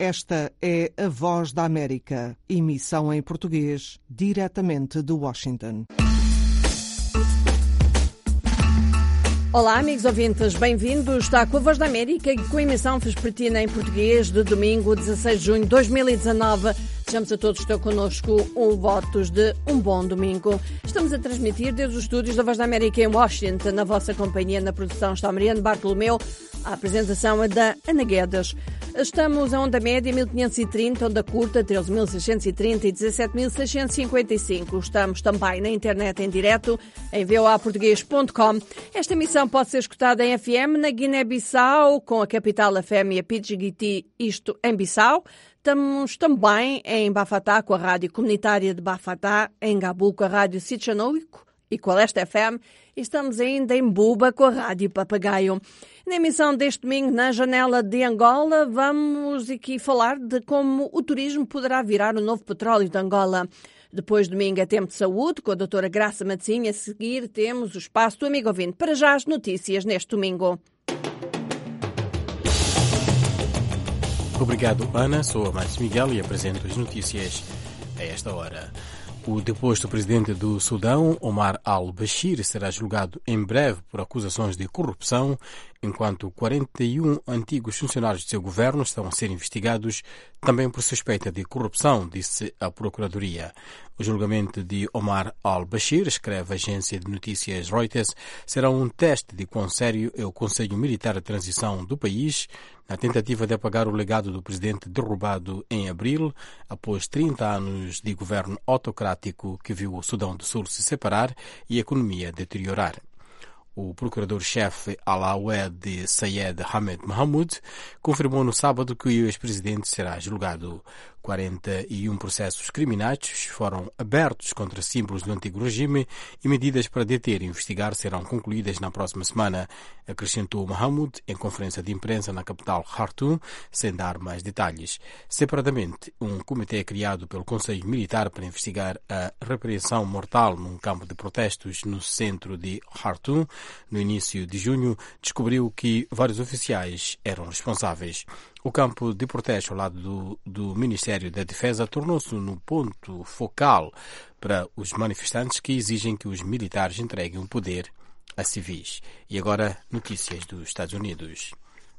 Esta é a Voz da América, emissão em português, diretamente de Washington. Olá, amigos ouvintes, bem-vindos. Está com a Voz da América e com a emissão vespertina em português de domingo, 16 de junho de 2019. Desejamos a todos que estão connosco votos de um bom domingo. Estamos a transmitir desde os estúdios da Voz da América em Washington. Na vossa companhia, na produção, está Mariana Bartolomeu. A apresentação é da Ana Guedes. Estamos a onda média 1530, onda curta 13.630 e 17.655. Estamos também na internet em direto em voaportuguês.com. Esta emissão pode ser escutada em FM na Guiné-Bissau, com a Capital FM e a Pidgiti, isto em Bissau. Estamos também em Bafatá com a Rádio Comunitária de Bafatá, em Gabu com a Rádio Sichanouico e com a Leste FM. E estamos ainda em Buba com a Rádio Papagaio. Na emissão deste domingo, na Janela de Angola, vamos aqui falar de como o turismo poderá virar o novo petróleo de Angola. Depois, domingo, é tempo de saúde, com a doutora Graça Matzinha. A seguir, temos o espaço do Amigo Ouvinte. Para já, as notícias neste domingo. Obrigado, Ana. Sou a Márcio Miguel e apresento as notícias a esta hora. O deposto presidente do Sudão, Omar al-Bashir, será julgado em breve por acusações de corrupção, enquanto 41 antigos funcionários de seu governo estão a ser investigados também por suspeita de corrupção, disse a Procuradoria. O julgamento de Omar al-Bashir, escreve a agência de notícias Reuters, será um teste de quão sério é o Conselho Militar de Transição do país na tentativa de apagar o legado do presidente derrubado em abril, após 30 anos de governo autocrático que viu o Sudão do Sul se separar e a economia deteriorar. O procurador-chefe Alawed Sayed Hamed Mahmoud confirmou no sábado que o ex-presidente será julgado. 41 processos criminais foram abertos contra símbolos do antigo regime e medidas para deter e investigar serão concluídas na próxima semana, acrescentou Mahmoud em conferência de imprensa na capital Khartoum, sem dar mais detalhes. Separadamente, um comitê criado pelo Conselho Militar para investigar a repreensão mortal num campo de protestos no centro de Khartoum, no início de junho, descobriu que vários oficiais eram responsáveis. O campo de protesto ao lado do Ministério da Defesa tornou-se no ponto focal para os manifestantes que exigem que os militares entreguem o poder a civis. E agora, notícias dos Estados Unidos.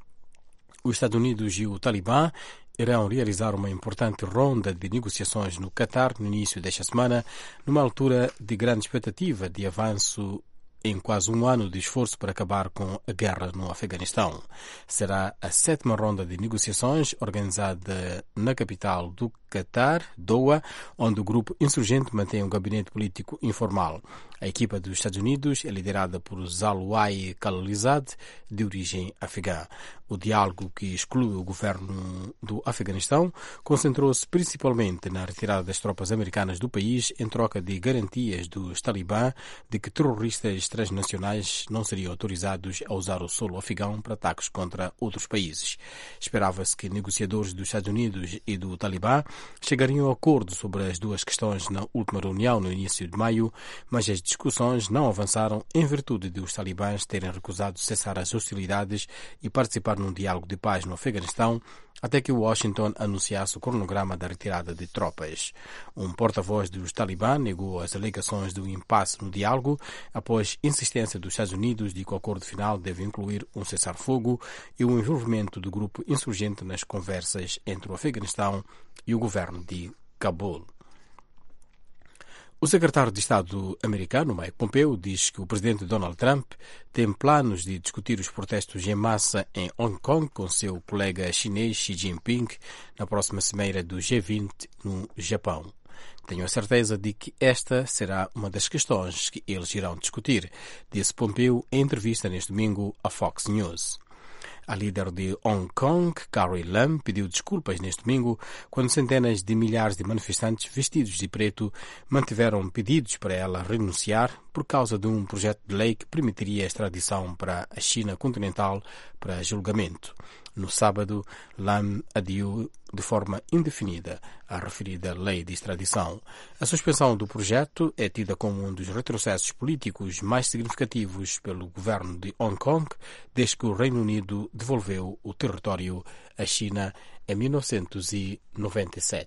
Os Estados Unidos e o Talibã irão realizar uma importante ronda de negociações no Catar no início desta semana, numa altura de grande expectativa de avanço em quase um ano de esforço para acabar com a guerra no Afeganistão. Será a 7ª ronda de negociações organizada na capital do Catar, Doha, onde o grupo insurgente mantém um gabinete político informal. A equipa dos Estados Unidos é liderada por Zalwai Khalilzad, de origem afegã. O diálogo que exclui o governo do Afeganistão concentrou-se principalmente na retirada das tropas americanas do país em troca de garantias dos Talibã de que terroristas transnacionais não seriam autorizados a usar o solo afegão para ataques contra outros países. Esperava-se que negociadores dos Estados Unidos e do Talibã chegariam a acordo sobre as duas questões na última reunião no início de maio, mas as discussões não avançaram em virtude de os talibãs terem recusado cessar as hostilidades e participar num diálogo de paz no Afeganistão, até que Washington anunciasse o cronograma da retirada de tropas. Um porta-voz dos Talibã negou as alegações do impasse no diálogo, após insistência dos Estados Unidos de que o acordo final deve incluir um cessar-fogo e o envolvimento do grupo insurgente nas conversas entre o Afeganistão e o governo de Cabul. O secretário de Estado americano, Mike Pompeo, diz que o presidente Donald Trump tem planos de discutir os protestos em massa em Hong Kong com seu colega chinês Xi Jinping na próxima cimeira do G20 no Japão. Tenho a certeza de que esta será uma das questões que eles irão discutir, disse Pompeo em entrevista neste domingo à Fox News. A líder de Hong Kong, Carrie Lam, pediu desculpas neste domingo quando centenas de milhares de manifestantes vestidos de preto mantiveram pedidos para ela renunciar por causa de um projeto de lei que permitiria a extradição para a China continental para julgamento. No sábado, Lam adiou de forma indefinida a referida lei de extradição. A suspensão do projeto é tida como um dos retrocessos políticos mais significativos pelo governo de Hong Kong desde que o Reino Unido devolveu o território à China em 1997.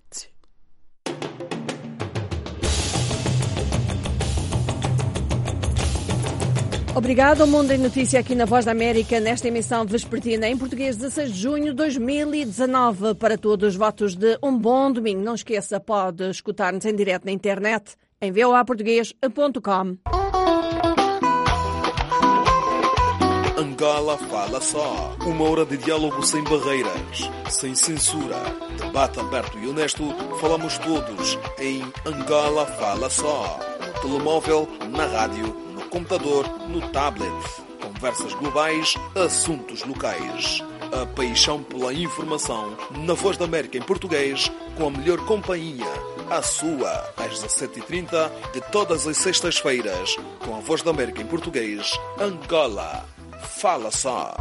Obrigado ao Mundo em Notícia aqui na Voz da América, nesta emissão vespertina em português, 16 de junho de 2019. Para todos, votos de um bom domingo. Não esqueça, pode escutar-nos em direto na internet em voaportugues.com. Angola Fala Só. Uma hora de diálogo sem barreiras, sem censura. Debate aberto e honesto. Falamos todos em Angola Fala Só. No telemóvel, na rádio, no computador, no tablet. Conversas globais, assuntos locais. A paixão pela informação na Voz da América em português, com a melhor companhia. A sua, às 17h30 de todas as sextas-feiras, com a Voz da América em português, Angola Fala Só.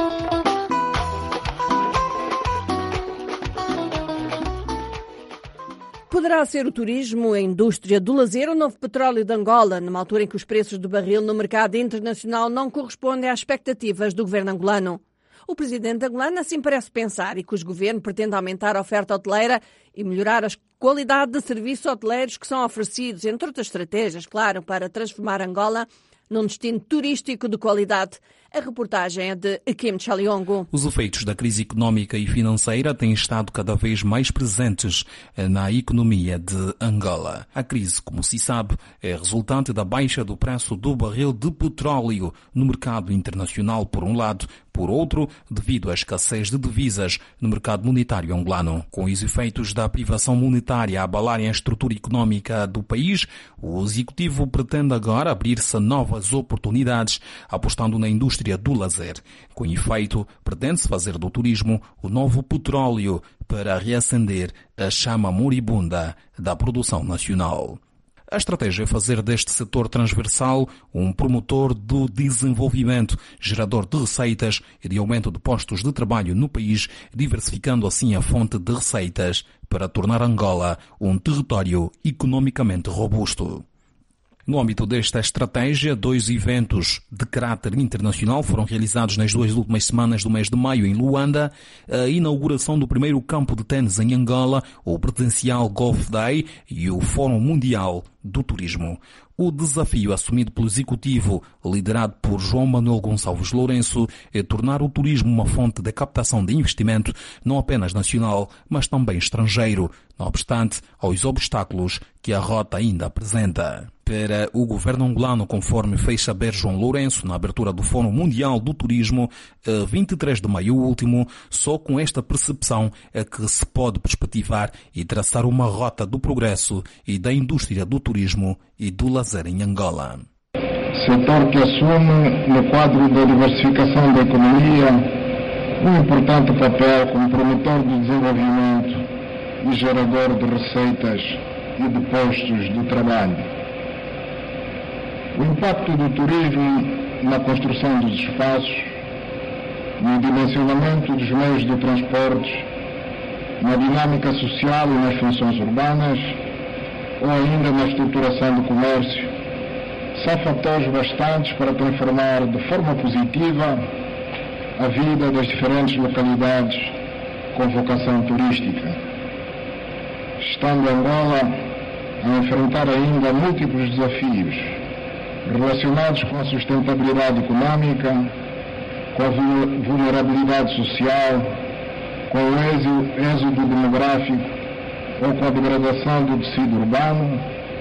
Poderá ser o turismo, a indústria do lazer ou o novo petróleo de Angola, numa altura em que os preços do barril no mercado internacional não correspondem às expectativas do governo angolano. O presidente angolano assim parece pensar e que o governo pretende aumentar a oferta hoteleira e melhorar a qualidade de serviços hoteleiros que são oferecidos, entre outras estratégias, claro, para transformar Angola num destino turístico de qualidade. A reportagem é de Kim Chaliongo. Os efeitos da crise económica e financeira têm estado cada vez mais presentes na economia de Angola. A crise, como se sabe, é resultante da baixa do preço do barril de petróleo no mercado internacional, por um lado, por outro, devido à escassez de divisas no mercado monetário angolano. Com os efeitos da privação monetária a abalarem a estrutura económica do país, o executivo pretende agora abrir-se a novas oportunidades, apostando na indústria do lazer. Com efeito, pretende-se fazer do turismo o novo petróleo para reacender a chama moribunda da produção nacional. A estratégia é fazer deste setor transversal um promotor do desenvolvimento, gerador de receitas e de aumento de postos de trabalho no país, diversificando assim a fonte de receitas para tornar Angola um território economicamente robusto. No âmbito desta estratégia, 2 eventos de caráter internacional foram realizados nas 2 últimas semanas do mês de maio em Luanda: a inauguração do primeiro campo de ténis em Angola, o Presencial Golf Day e o Fórum Mundial do Turismo. O desafio assumido pelo Executivo, liderado por João Manuel Gonçalves Lourenço, é tornar o turismo uma fonte de captação de investimento, não apenas nacional, mas também estrangeiro, não obstante aos obstáculos que a rota ainda apresenta. Para o governo angolano, conforme fez saber João Lourenço na abertura do Fórum Mundial do Turismo, 23 de maio último, só com esta percepção é que se pode perspectivar e traçar uma rota do progresso e da indústria do turismo e do lazer em Angola. Setor que assume, no quadro da diversificação da economia, um importante papel como promotor do desenvolvimento e gerador de receitas e de postos de trabalho. O impacto do turismo na construção dos espaços, no dimensionamento dos meios de transportes, na dinâmica social e nas funções urbanas, ou ainda na estruturação do comércio, são fatores bastantes para transformar de forma positiva a vida das diferentes localidades com vocação turística. Estando Angola a enfrentar ainda múltiplos desafios relacionados com a sustentabilidade económica, com a vulnerabilidade social, com o êxodo demográfico ou com a degradação do tecido urbano,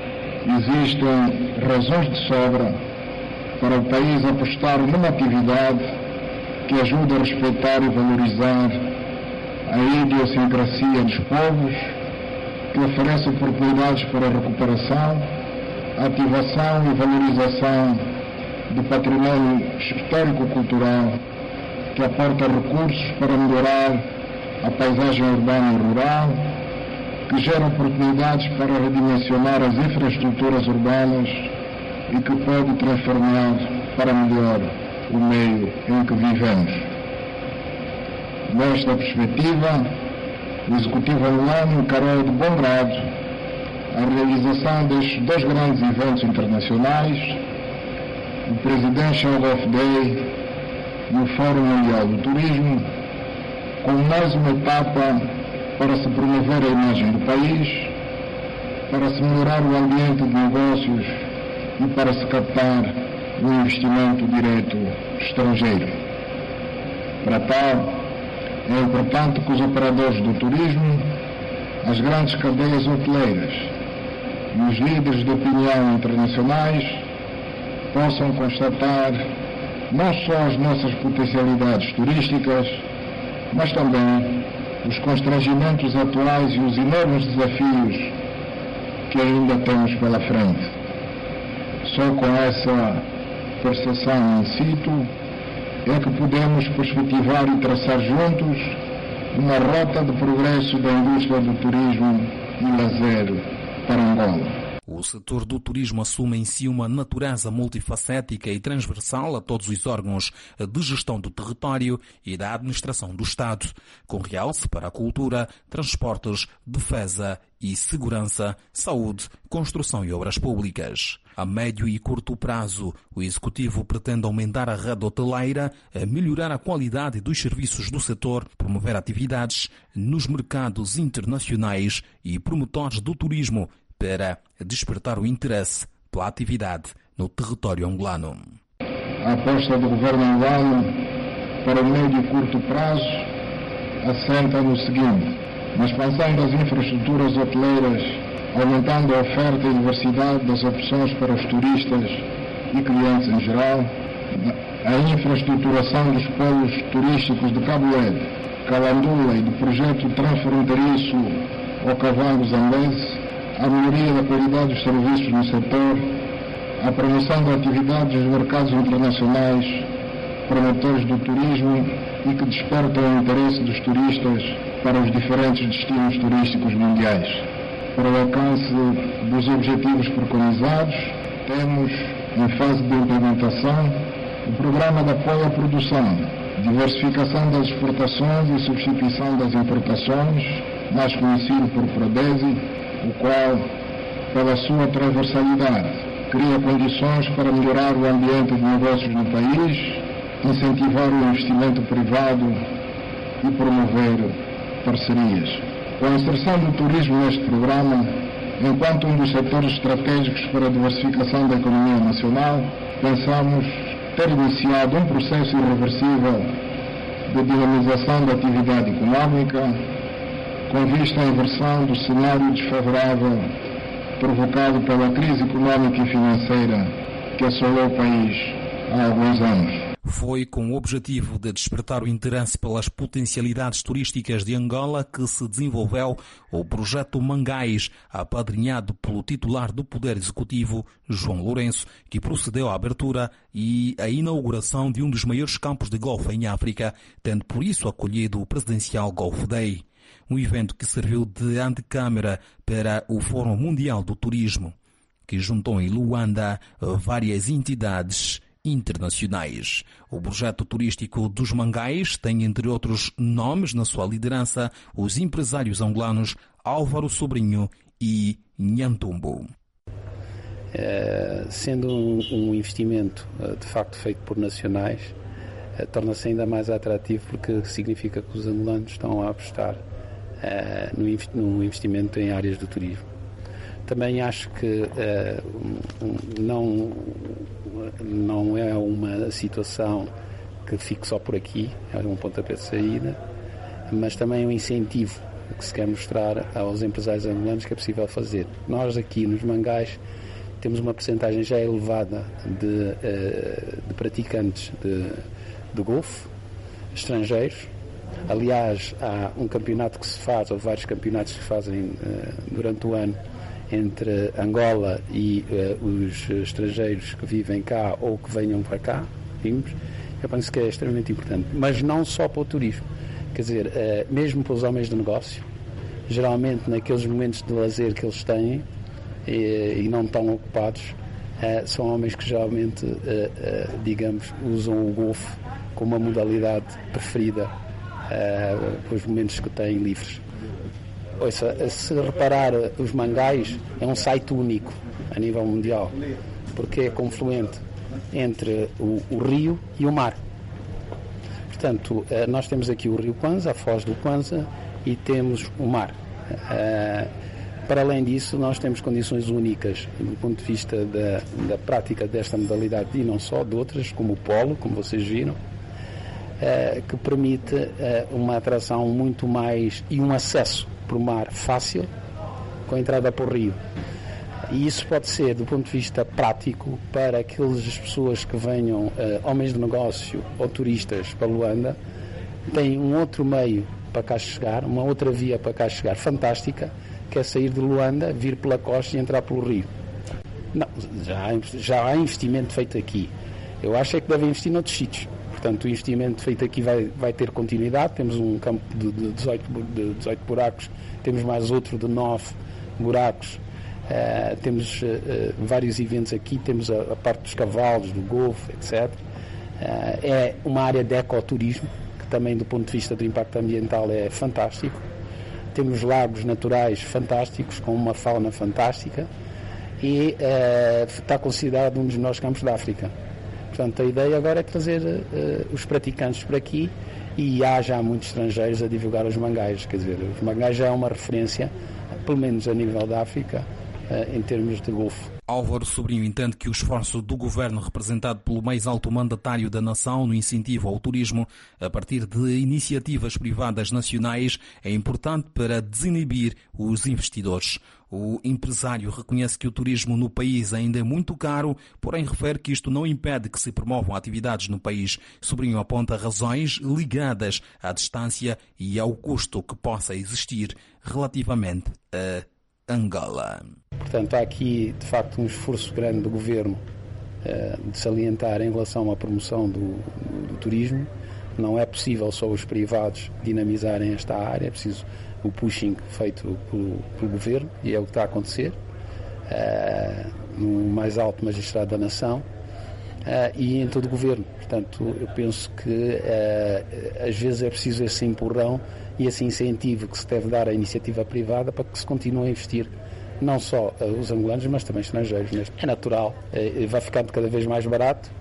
existem razões de sobra para o país apostar numa atividade que ajude a respeitar e valorizar a idiosincrasia dos povos, que oferece oportunidades para a recuperação, ativação e valorização do património histórico-cultural, que aporta recursos para melhorar a paisagem urbana e rural, que gera oportunidades para redimensionar as infraestruturas urbanas e que pode transformar para melhor o meio em que vivemos. Nesta perspectiva, o Executivo angolano encarou de bom grado a realização destes 2 grandes eventos internacionais, o Presidential Golf Day e o Fórum Mundial do Turismo, como mais uma etapa para se promover a imagem do país, para se melhorar o ambiente de negócios e para se captar o investimento direto estrangeiro. Para tal, é importante que os operadores do turismo, as grandes cadeias hoteleiras e os líderes de opinião internacionais possam constatar não só as nossas potencialidades turísticas, mas também os constrangimentos atuais e os enormes desafios que ainda temos pela frente. Só com essa percepção in situ é que podemos perspectivar e traçar juntos uma rota de progresso da indústria do turismo e lazer para Angola. O setor do turismo assume em si uma natureza multifacética e transversal a todos os órgãos de gestão do território e da administração do Estado, com realce para a cultura, transportes, defesa e segurança, saúde, construção e obras públicas. A médio e curto prazo, o Executivo pretende aumentar a rede hoteleira, melhorar a qualidade dos serviços do setor, promover atividades nos mercados internacionais e promotores do turismo, para despertar o interesse pela atividade no território angolano. A aposta do governo angolano para o médio e curto prazo assenta no seguinte: na expansão das infraestruturas hoteleiras, aumentando a oferta e diversidade das opções para os turistas e clientes em geral, a infraestruturação dos polos turísticos de Cabo Verde, Calandula e do projeto transfronteiriço ao Cavalo Zambeze, a melhoria da qualidade dos serviços no setor, a promoção da atividade dos mercados internacionais, promotores do turismo e que despertam o interesse dos turistas para os diferentes destinos turísticos mundiais. Para o alcance dos objetivos preconizados, temos, em fase de implementação, o Programa de Apoio à Produção, Diversificação das Exportações e Substituição das Importações, mais conhecido por PRODESI, o qual, pela sua transversalidade, cria condições para melhorar o ambiente de negócios no país, incentivar o investimento privado e promover parcerias. Com a inserção do turismo neste programa, enquanto um dos setores estratégicos para a diversificação da economia nacional, pensamos ter iniciado um processo irreversível de dinamização da atividade económica, com vista à inversão do cenário desfavorável provocado pela crise económica e financeira que assolou o país há alguns anos. Foi com o objetivo de despertar o interesse pelas potencialidades turísticas de Angola que se desenvolveu o projeto Mangais, apadrinhado pelo titular do Poder Executivo, João Lourenço, que procedeu à abertura e à inauguração de um dos maiores campos de golfe em África, tendo por isso acolhido o presidencial Golf Day. Um evento que serviu de antecâmara para o Fórum Mundial do Turismo, que juntou em Luanda várias entidades internacionais. O projeto turístico dos Mangais tem, entre outros nomes, na sua liderança, os empresários angolanos Álvaro Sobrinho e Nhantumbo. Sendo um investimento de facto feito por nacionais, torna-se ainda mais atrativo porque significa que os angolanos estão a apostar no investimento em áreas do turismo. Também acho que não é uma situação que fique só por aqui, é um pontapé de saída, mas também é um incentivo que se quer mostrar aos empresários angolanos que é possível fazer. Nós aqui nos Mangais temos uma percentagem já elevada de praticantes de golfe estrangeiros. Aliás, há um campeonato que se faz, ou vários campeonatos que se fazem durante o ano entre Angola e os estrangeiros que vivem cá ou que venham para cá, eu penso que é extremamente importante. Mas não só para o turismo, quer dizer, mesmo para os homens de negócio, geralmente naqueles momentos de lazer que eles têm e não estão ocupados, são homens que geralmente, digamos, usam o golfe como uma modalidade preferida para os momentos que têm livres. Ouça, se reparar, os Mangais é um site único a nível mundial, porque é confluente entre o rio e o mar. Portanto, nós temos aqui o rio Kwanza, a foz do Kwanza, e temos o mar. Para além disso, nós temos condições únicas do ponto de vista da prática desta modalidade e não só, de outras, como o polo, como vocês viram, que permite uma atração muito mais e um acesso por mar fácil com a entrada por rio. E isso pode ser, do ponto de vista prático, para aquelas pessoas que venham, homens de negócio ou turistas para Luanda, têm um outro meio para cá chegar, uma outra via para cá chegar fantástica, que é sair de Luanda, vir pela costa e entrar pelo rio. Não, já há investimento feito aqui. Eu acho é que deve investir noutros sítios. Portanto, o investimento feito aqui vai ter continuidade. Temos um campo de 18 buracos, temos mais outro de 9 buracos. Temos vários eventos aqui, temos a parte dos cavalos, do golfe, etc. É uma área de ecoturismo, que também do ponto de vista do impacto ambiental é fantástico. Temos lagos naturais fantásticos, com uma fauna fantástica, e está considerado um dos melhores campos da África. Portanto, a ideia agora é trazer os praticantes por aqui, e há já muitos estrangeiros a divulgar os mangais. Quer dizer, os mangais já é uma referência, pelo menos a nível da África, em termos de golfe. Álvaro Sobrinho entende que o esforço do governo, representado pelo mais alto mandatário da nação no incentivo ao turismo, a partir de iniciativas privadas nacionais, é importante para desinibir os investidores. O empresário reconhece que o turismo no país ainda é muito caro, porém refere que isto não impede que se promovam atividades no país. Sobrinho aponta razões ligadas à distância e ao custo que possa existir relativamente a Angola. Portanto, há aqui, de facto, um esforço grande do governo de salientar em relação à promoção do turismo. Não é possível só os privados dinamizarem esta área, é preciso o pushing feito pelo governo, e é o que está a acontecer no mais alto magistrado da nação e em todo o governo. Portanto, eu penso que às vezes é preciso esse empurrão e esse incentivo que se deve dar à iniciativa privada para que se continue a investir, não só os angolanos, mas também estrangeiros. É natural, vai ficando cada vez mais barato,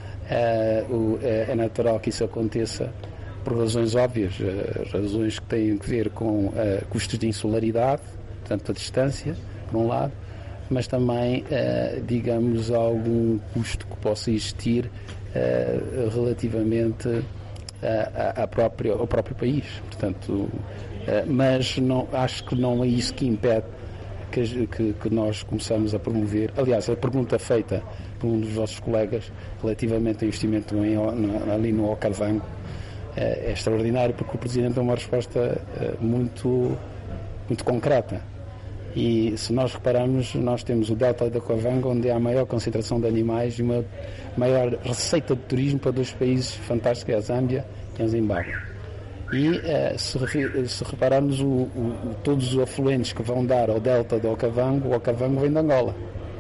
é natural que isso aconteça por razões óbvias, razões que têm a ver com custos de insularidade, portanto a distância, por um lado, mas também, digamos, algum custo que possa existir relativamente ao próprio país. Portanto, mas não, acho que não é isso que impede que nós começamos a promover. Aliás, a pergunta feita por um dos vossos colegas relativamente ao investimento ali no Okavango é extraordinário, porque o Presidente deu uma resposta muito concreta. E se nós repararmos, nós temos o Delta do Okavango, onde há a maior concentração de animais e uma maior receita de turismo para dois países fantásticos, que é a Zâmbia e a Zimbábue. E se repararmos todos os afluentes que vão dar ao Delta do Okavango, o Okavango vem de Angola.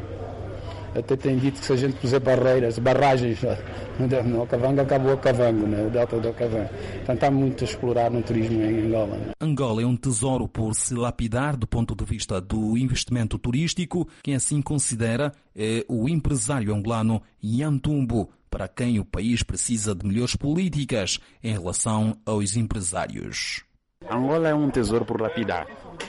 Até tem dito que se a gente puser barragens no Okavango, acaba o Okavango, né? O Delta do Okavango. Portanto, há muito a explorar no turismo em Angola. Né? Angola é um tesouro por se lapidar do ponto de vista do investimento turístico. Quem assim considera é o empresário angolano Ian Tumbo, para quem o país precisa de melhores políticas em relação aos empresários. Angola é um tesouro por lapidar.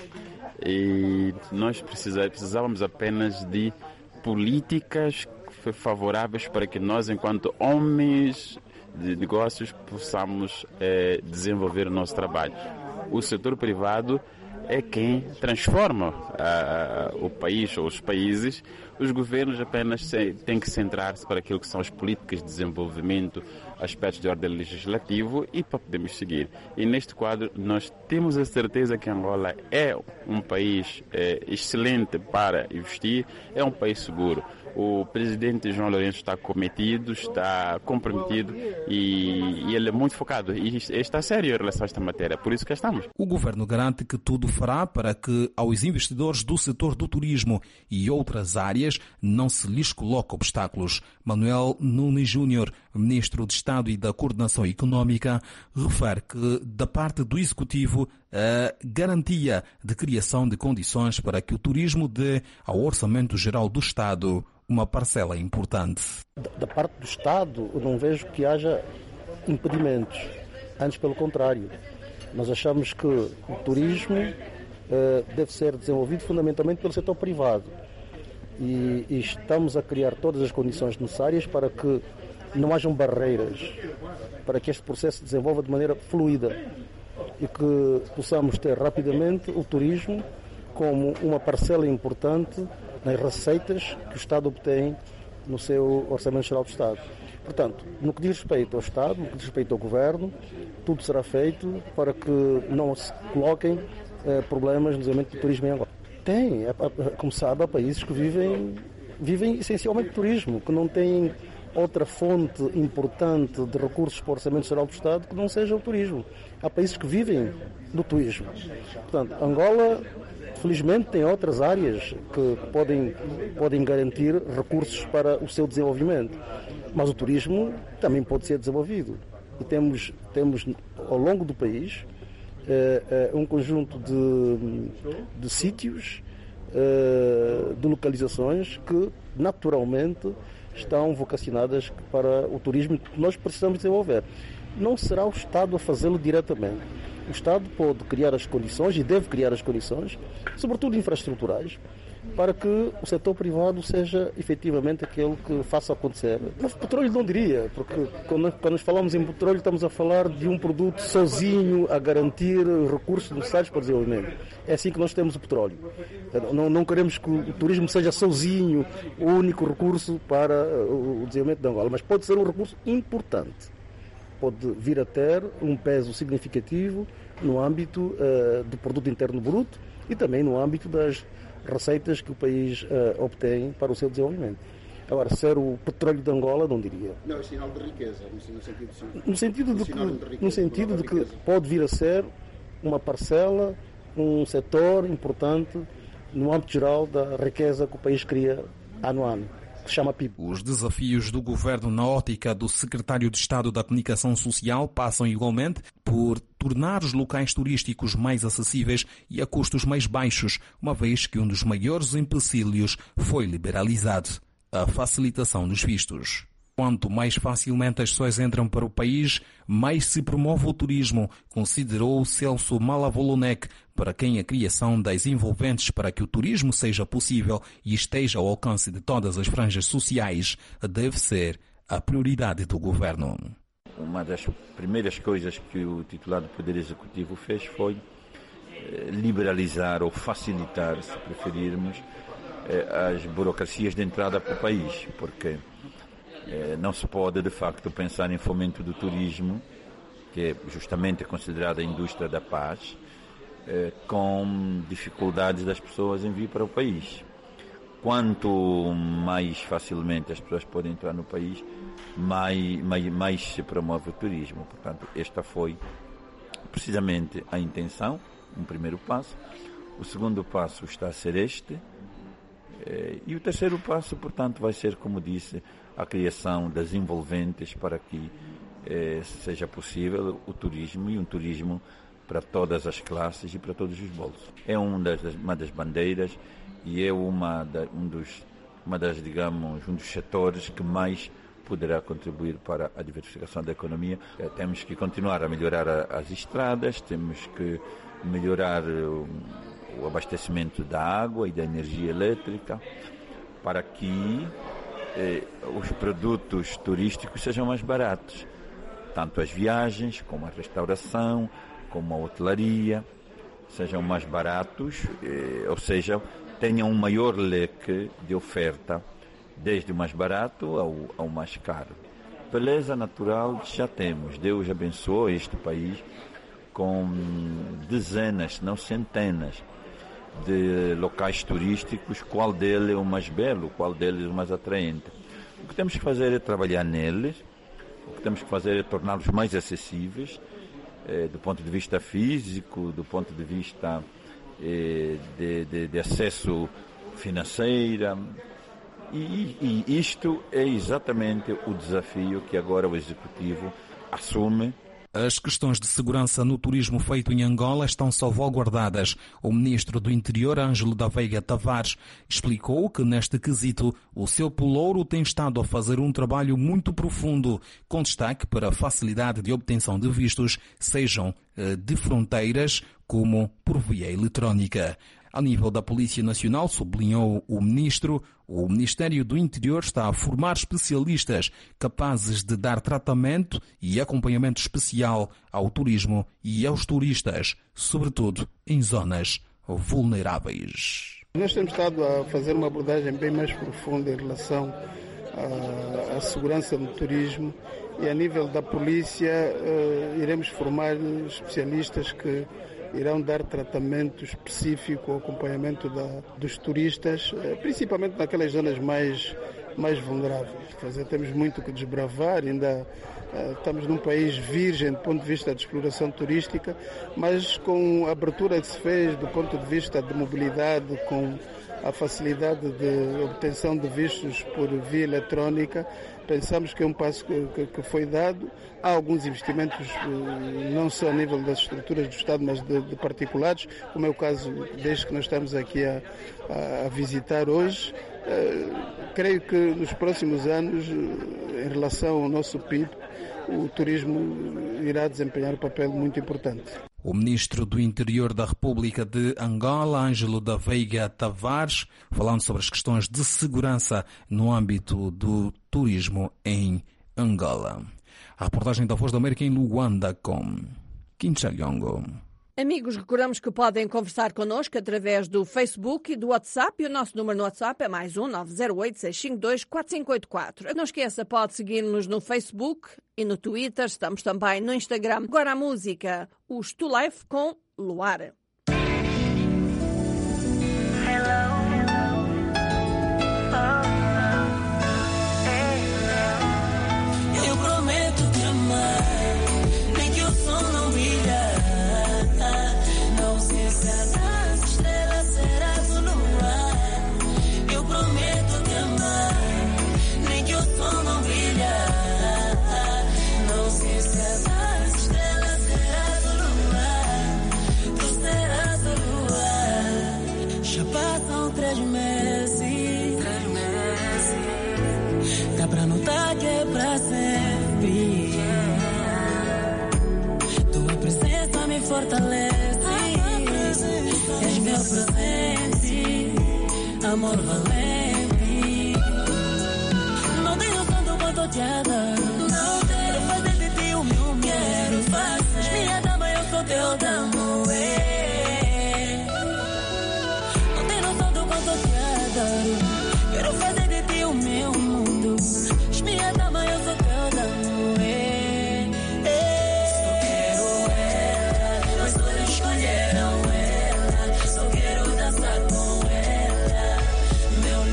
E nós precisávamos apenas de políticas favoráveis para que nós, enquanto homens de negócios, possamos desenvolver o nosso trabalho. O setor privado é quem transforma o país ou os países. Os governos apenas têm que centrar-se para aquilo que são as políticas de desenvolvimento, aspectos de ordem legislativo, e para podermos seguir. E neste quadro nós temos a certeza que Angola é um país excelente para investir, é um país seguro. O presidente João Lourenço está cometido, está comprometido e ele é muito focado e está sério em relação a esta matéria, por isso que estamos. O governo garante que tudo fará para que aos investidores do setor do turismo e outras áreas não se lhes coloque obstáculos. Manuel Nunes Júnior, ministro de Estado e da Coordenação Económica, refere que da parte do Executivo a garantia de criação de condições para que o turismo dê ao Orçamento Geral do Estado uma parcela importante. Da parte do Estado, eu não vejo que haja impedimentos. Antes, pelo contrário. Nós achamos que o turismo deve ser desenvolvido fundamentalmente pelo setor privado. E estamos a criar todas as condições necessárias para que não hajam barreiras, para que este processo se desenvolva de maneira fluida e que possamos ter rapidamente o turismo como uma parcela importante nas receitas que o Estado obtém no seu Orçamento Geral do Estado. Portanto, no que diz respeito ao Estado, no que diz respeito ao Governo, tudo será feito para que não se coloquem problemas no desenvolvimento do turismo em Angola. Tem, como sabe, há países que vivem essencialmente de turismo, que não têm outra fonte importante de recursos para o Orçamento Geral do Estado que não seja o turismo. Há países que vivem do turismo. Portanto, Angola, felizmente, tem outras áreas que podem garantir recursos para o seu desenvolvimento. Mas o turismo também pode ser desenvolvido. E temos ao longo do país, um conjunto de sítios, de localizações que naturalmente estão vocacionadas para o turismo que nós precisamos desenvolver. Não será o Estado a fazê-lo diretamente. O Estado pode criar as condições e deve criar as condições, sobretudo infraestruturais, para que o setor privado seja efetivamente aquele que faça acontecer. Mas petróleo não diria, porque quando nós falamos em petróleo estamos a falar de um produto sozinho a garantir recursos necessários para o desenvolvimento. É assim que nós temos o petróleo. Não queremos que o turismo seja sozinho o único recurso para o desenvolvimento de Angola, mas pode ser um recurso importante. Pode vir a ter um peso significativo no âmbito do produto interno bruto e também no âmbito das receitas que o país obtém para o seu desenvolvimento. Agora, ser o petróleo de Angola, não diria. Não, é sinal de riqueza, no sentido de que pode vir a ser uma parcela, um setor importante no âmbito geral da riqueza que o país cria ano a ano. Que se chama PIB. Os desafios do governo na ótica do secretário de Estado da Comunicação Social passam igualmente por tornar os locais turísticos mais acessíveis e a custos mais baixos, uma vez que um dos maiores empecilhos foi liberalizado: a facilitação dos vistos. Quanto mais facilmente as pessoas entram para o país, mais se promove o turismo, considerou Celso Malavolonec, para quem a criação das envolventes para que o turismo seja possível e esteja ao alcance de todas as franjas sociais deve ser a prioridade do governo. Uma das primeiras coisas que o titular do Poder Executivo fez foi liberalizar ou facilitar, se preferirmos, as burocracias de entrada para o país, porque não se pode, de facto, pensar em fomento do turismo, que é justamente considerada a indústria da paz, com dificuldades das pessoas em vir para o país. Quanto mais facilmente as pessoas podem entrar no país, mais se promove o turismo. Portanto, esta foi precisamente a intenção, um primeiro passo. O segundo passo está a ser este. E o terceiro passo, portanto, vai ser, como disse, a criação das envolventes para que seja possível o turismo, e um turismo para todas as classes e para todos os bolsos. É uma das bandeiras e é um dos setores que mais poderá contribuir para a diversificação da economia. Temos que continuar a melhorar as estradas, temos que melhorar o abastecimento da água e da energia elétrica, para que os produtos turísticos sejam mais baratos, tanto as viagens como a restauração, como a hotelaria, sejam mais baratos, ou seja, tenham um maior leque de oferta, desde o mais barato ao mais caro. Beleza natural já temos. Deus abençoou este país com dezenas, se não centenas, de locais turísticos. Qual deles é o mais belo, qual deles é o mais atraente? O que temos que fazer é trabalhar neles, o que temos que fazer é torná-los mais acessíveis, do ponto de vista físico, do ponto de vista de acesso financeiro. E isto é exatamente o desafio que agora o Executivo assume As questões de segurança no turismo feito em Angola estão salvaguardadas. O ministro do Interior, Ângelo da Veiga Tavares, explicou que neste quesito o seu pelouro tem estado a fazer um trabalho muito profundo, com destaque para a facilidade de obtenção de vistos, sejam de fronteiras como por via eletrónica. A nível da Polícia Nacional, sublinhou o ministro, o Ministério do Interior está a formar especialistas capazes de dar tratamento e acompanhamento especial ao turismo e aos turistas, sobretudo em zonas vulneráveis. Nós temos estado a fazer uma abordagem bem mais profunda em relação à segurança no turismo e a nível da polícia iremos formar especialistas que irão dar tratamento específico ao acompanhamento dos turistas, principalmente naquelas zonas mais vulneráveis. Temos muito que desbravar, ainda estamos num país virgem do ponto de vista de exploração turística, mas com a abertura que se fez do ponto de vista de mobilidade, com a facilidade de obtenção de vistos por via eletrónica, pensamos que é um passo que foi dado. Há alguns investimentos, não só a nível das estruturas do Estado, mas de particulares, como é o caso desde que nós estamos aqui a visitar hoje. Creio que nos próximos anos, em relação ao nosso PIB, o turismo irá desempenhar um papel muito importante. O ministro do Interior da República de Angola, Ângelo da Veiga Tavares, falando sobre as questões de segurança no âmbito do turismo em Angola. A reportagem da Voz da América em Luanda com Quinchalhongo. Amigos, recordamos que podem conversar connosco através do Facebook e do WhatsApp. E o nosso número no WhatsApp é mais 908-652-4584. Não esqueça, pode seguir-nos no Facebook e no Twitter. Estamos também no Instagram. Agora a música, os To Life com Luar. Eu prometo te amar, nem que o sol não brilha. Das estrelas serás o luar. Eu prometo te amar, nem que o sol não brilha. Não se esqueça das estrelas serás o luar. Tu serás o luar. Já passam 3 meses. Dá pra notar que é pra sempre. Tua presença me fortalece. És meu presente, amor valente. Não tenho noção do quanto te adoro. Não quero fazer de ti o meu quero fazer. Minha dama, eu sou teu damo. Não tenho noção do quanto te adoro. Quero fazer de ti o meu mundo. Minha dama, eu sou teu damo. Só quero ela, meus olhos escolheram ela. Só quero dançar com ela. Meu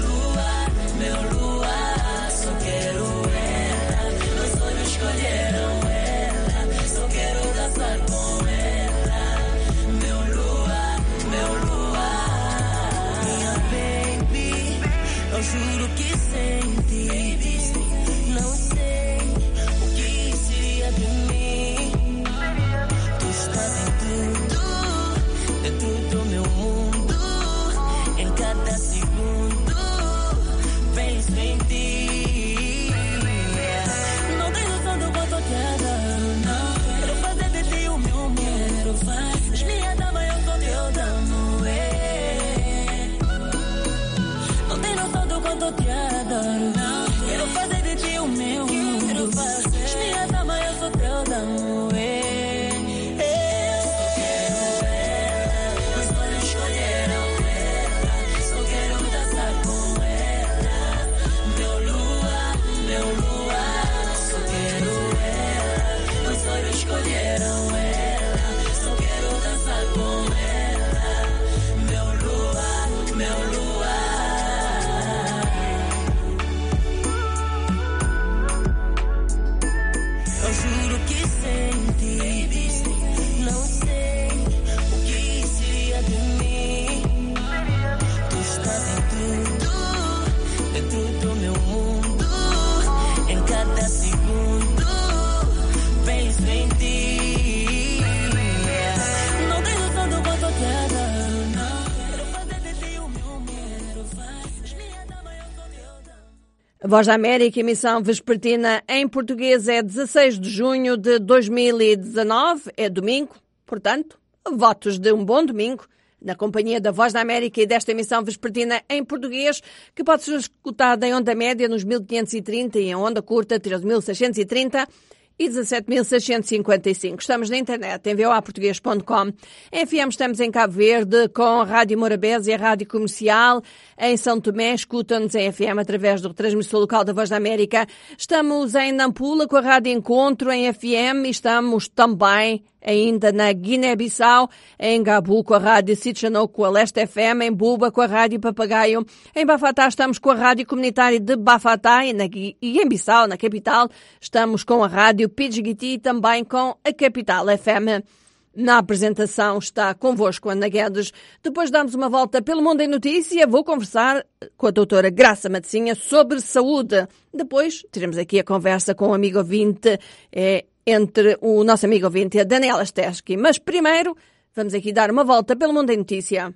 Voz da América, emissão vespertina em português, é 16 de junho de 2019, é domingo, portanto, votos de um bom domingo, na companhia da Voz da América e desta emissão vespertina em português, que pode ser escutada em onda média nos 1530 e em onda curta 13.630 e 17.655. Estamos na internet em voaportuguês.com. Em FM estamos em Cabo Verde com a Rádio Morabeza e a Rádio Comercial. Em São Tomé escutam-nos em FM através do transmissor local da Voz da América. Estamos em Nampula com a Rádio Encontro em FM e estamos também ainda na Guiné-Bissau, em Gabu com a Rádio Sitchanou com a Leste FM, em Buba com a Rádio Papagaio. Em Bafatá estamos com a Rádio Comunitária de Bafatá e em Bissau, na capital, estamos com a Rádio Pidgiti e também com a Capital FM. Na apresentação está convosco Ana Guedes. Depois damos uma volta pelo Mundo em Notícia. Vou conversar com a doutora Graça Matecinha sobre saúde. Depois teremos aqui a conversa com o amigo ouvinte, entre o nosso amigo ouvinte, a Daniela Steski. Mas primeiro, vamos aqui dar uma volta pelo Mundo em Notícia.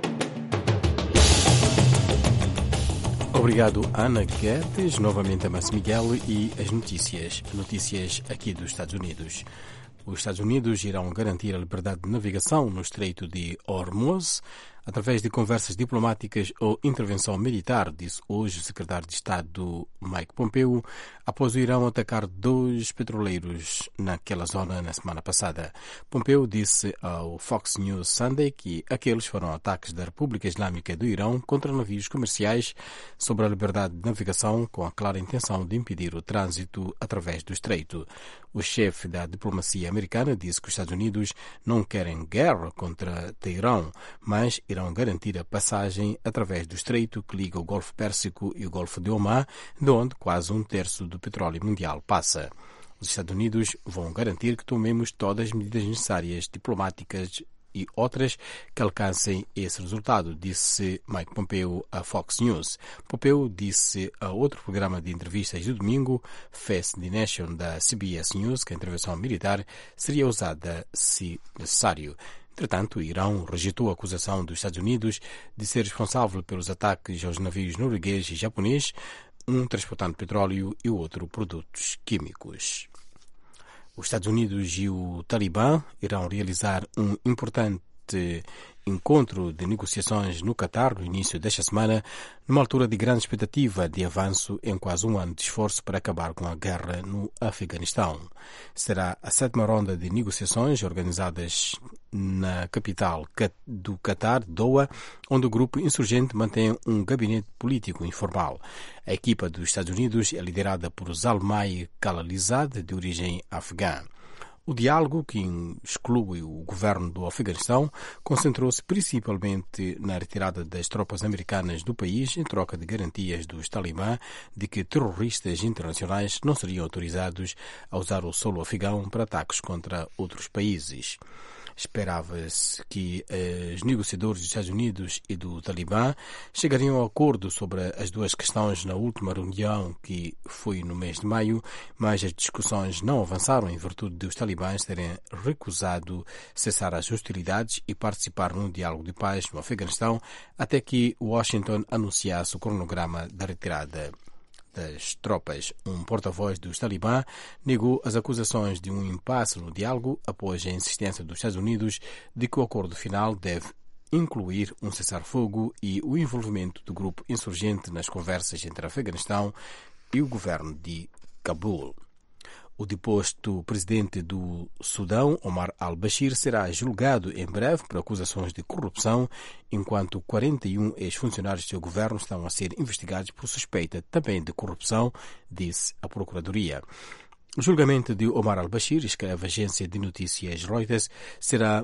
Obrigado, Ana Guedes. Novamente a Márcio Miguel e as notícias aqui dos Estados Unidos. Os Estados Unidos irão garantir a liberdade de navegação no Estreito de Hormuz através de conversas diplomáticas ou intervenção militar, disse hoje o secretário de Estado Mike Pompeo, após o Irão atacar 2 petroleiros naquela zona na semana passada. Pompeo disse ao Fox News Sunday que aqueles foram ataques da República Islâmica do Irão contra navios comerciais sobre a liberdade de navegação, com a clara intenção de impedir o trânsito através do Estreito. O chefe da diplomacia americana disse que os Estados Unidos não querem guerra contra Teherão, mas irão garantir a passagem através do Estreito que liga o Golfo Pérsico e o Golfo de Omã, de onde quase 1/3 do petróleo mundial passa. Os Estados Unidos vão garantir que tomemos todas as medidas necessárias, diplomáticas e outras que alcancem esse resultado, disse Mike Pompeo à Fox News. Pompeo disse a outro programa de entrevistas do domingo, Face the Nation, da CBS News, que a intervenção militar seria usada se necessário. Entretanto, o Irão rejeitou a acusação dos Estados Unidos de ser responsável pelos ataques aos navios norueguês e japonês, um transportando petróleo e o outro produtos químicos. Os Estados Unidos e o Talibã irão realizar um importante encontro de negociações no Catar no início desta semana, numa altura de grande expectativa de avanço em quase um ano de esforço para acabar com a guerra no Afeganistão. Será a 7ª ronda de negociações organizadas na capital do Catar, Doha, onde o grupo insurgente mantém um gabinete político informal. A equipa dos Estados Unidos é liderada por Zalmay Khalilzad, de origem afegã. O diálogo, que exclui o governo do Afeganistão, concentrou-se principalmente na retirada das tropas americanas do país em troca de garantias dos talibã de que terroristas internacionais não seriam autorizados a usar o solo afegão para ataques contra outros países. Esperava-se que os negociadores dos Estados Unidos e do Talibã chegariam a um acordo sobre as duas questões na última reunião, que foi no mês de maio, mas as discussões não avançaram em virtude dos talibãs terem recusado cessar as hostilidades e participar num diálogo de paz no Afeganistão até que Washington anunciasse o cronograma da retirada das tropas. Um porta-voz dos talibã negou as acusações de um impasse no diálogo após a insistência dos Estados Unidos de que o acordo final deve incluir um cessar-fogo e o envolvimento do grupo insurgente nas conversas entre o Afeganistão e o governo de Cabul. O deposto presidente do Sudão, Omar al-Bashir, será julgado em breve por acusações de corrupção, enquanto 41 ex-funcionários do seu governo estão a ser investigados por suspeita também de corrupção, disse a Procuradoria. O julgamento de Omar al-Bashir, escreve a agência de notícias Reuters, será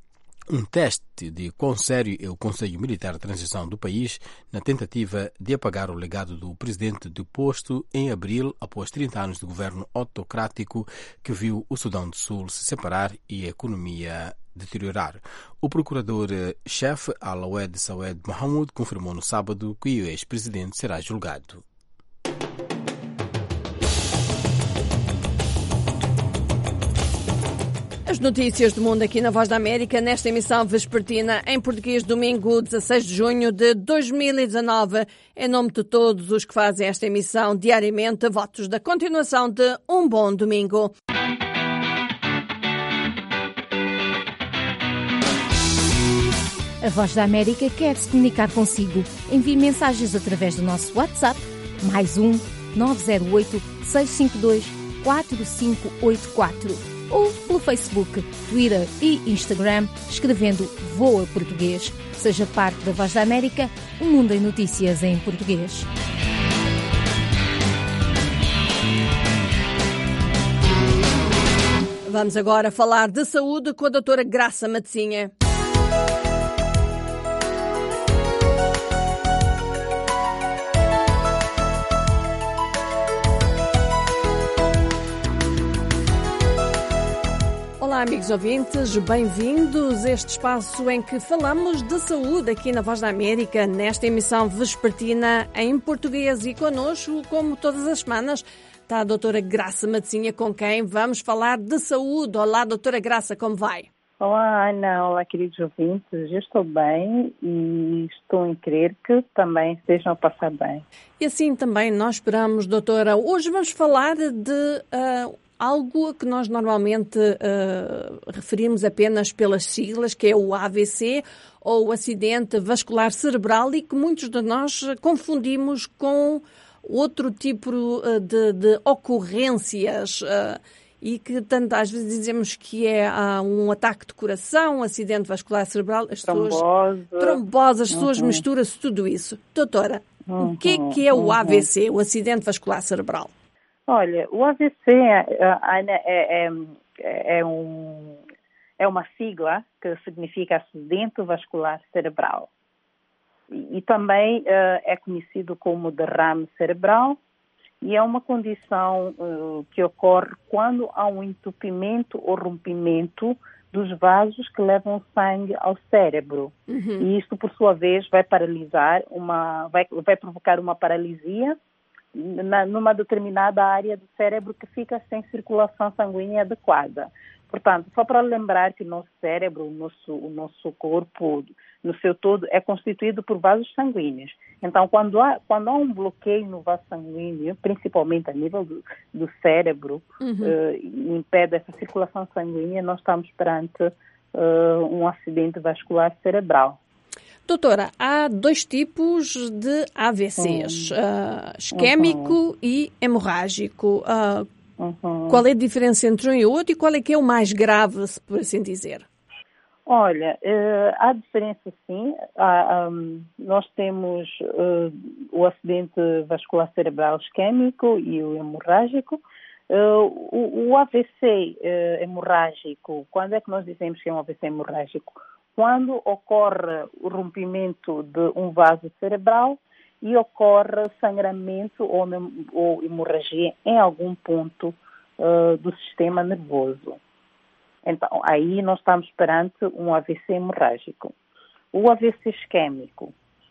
um teste de quão sério é o Conselho Militar de Transição do país na tentativa de apagar o legado do presidente deposto em abril após 30 anos de governo autocrático que viu o Sudão do Sul se separar e a economia deteriorar. O procurador-chefe Al-Awed Sawed Mohamud confirmou no sábado que o ex-presidente será julgado. As notícias do mundo aqui na Voz da América, nesta emissão vespertina em português, domingo 16 de junho de 2019. Em nome de todos os que fazem esta emissão diariamente, votos da continuação de um bom domingo. A Voz da América quer se comunicar consigo. Envie mensagens através do nosso WhatsApp, +1 908 652 4584 ou pelo Facebook, Twitter e Instagram, escrevendo VOA Português. Seja parte da Voz da América, um mundo em notícias em português. Vamos agora falar de saúde com a doutora Graça Matezinha. Olá, amigos ouvintes, bem-vindos a este espaço em que falamos de saúde aqui na Voz da América, nesta emissão vespertina em português. E connosco, como todas as semanas, está a doutora Graça Matezinha, com quem vamos falar de saúde. Olá, doutora Graça, como vai? Olá, Ana. Olá, queridos ouvintes. Eu estou bem e estou em crer que também estejam a passar bem. E assim também nós esperamos, doutora. Hoje vamos falar de algo que nós normalmente referimos apenas pelas siglas, que é o AVC, ou acidente vascular cerebral, e que muitos de nós confundimos com outro tipo de ocorrências, e que tanto às vezes dizemos que é um ataque de coração, um acidente vascular cerebral, trombose, as pessoas misturam-se tudo isso. Doutora, o que é o AVC, o acidente vascular cerebral? Olha, o AVC é uma sigla que significa acidente vascular cerebral. E também é conhecido como derrame cerebral, e é uma condição que ocorre quando há um entupimento ou rompimento dos vasos que levam sangue ao cérebro. E isto, por sua vez, vai provocar uma paralisia numa determinada área do cérebro que fica sem circulação sanguínea adequada. Portanto, só para lembrar que o nosso cérebro, o nosso corpo, no seu todo, é constituído por vasos sanguíneos. Então, quando há um bloqueio no vaso sanguíneo, principalmente a nível do cérebro, impede essa circulação sanguínea, nós estamos perante um acidente vascular cerebral. Doutora, há dois tipos de AVCs, isquémico e hemorrágico. Qual é a diferença entre um e o outro e qual é que é o mais grave, por assim dizer? Olha, há diferença sim. Nós temos o acidente vascular cerebral isquémico e o hemorrágico. O AVC hemorrágico, quando é que nós dizemos que é um AVC hemorrágico? Quando ocorre o rompimento de um vaso cerebral e ocorre sangramento ou hemorragia em algum ponto do sistema nervoso. Então, aí nós estamos perante um AVC hemorrágico. O AVC isquémico